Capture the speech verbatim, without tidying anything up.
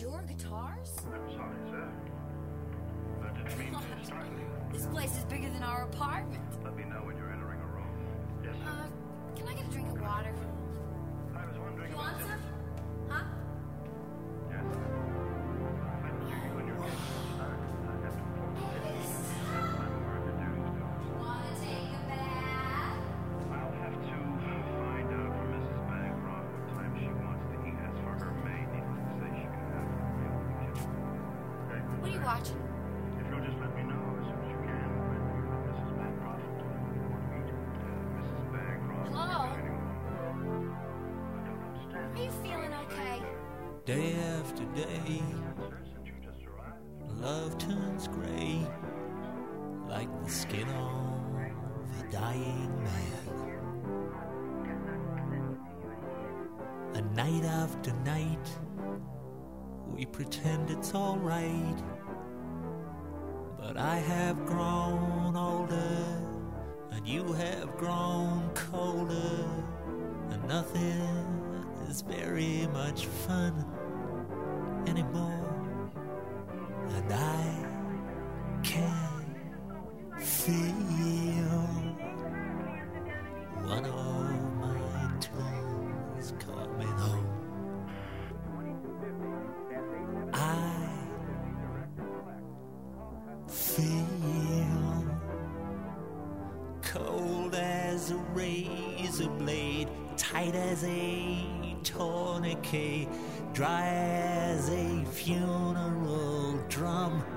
your guitars? I'm sorry, sir. I didn't mean to startle you. This place is bigger than our apartment. Let me know when you're entering a room. Yes, sir. Uh, can I get a drink of water? I was wondering You about want this. some? Huh? Yes. I'm here when you're getting inside. I have to inform you. I'm more introduced to. Wanna take a bath? I'll have to find out from Missus Bancroft what time she wants to eat. As for her maid, needless to say, she can have her meal in the kitchen. Okay? What are you watching? If you'll just let me know as soon as you can when you're with Missus Bancroft, you want to meet uh, Missus Bancroft. Hello? I don't understand. Are you feeling okay? Day after day, Sir, since you just arrived. love turns gray, like the skin of a dying man. And night after night, we pretend it's all right. But I have grown older, and you have grown colder, and nothing is very much fun anymore. And I can feel one of my twins coming home. I feel cold as a razor blade, tight as a tourniquet, dry as a funeral drum.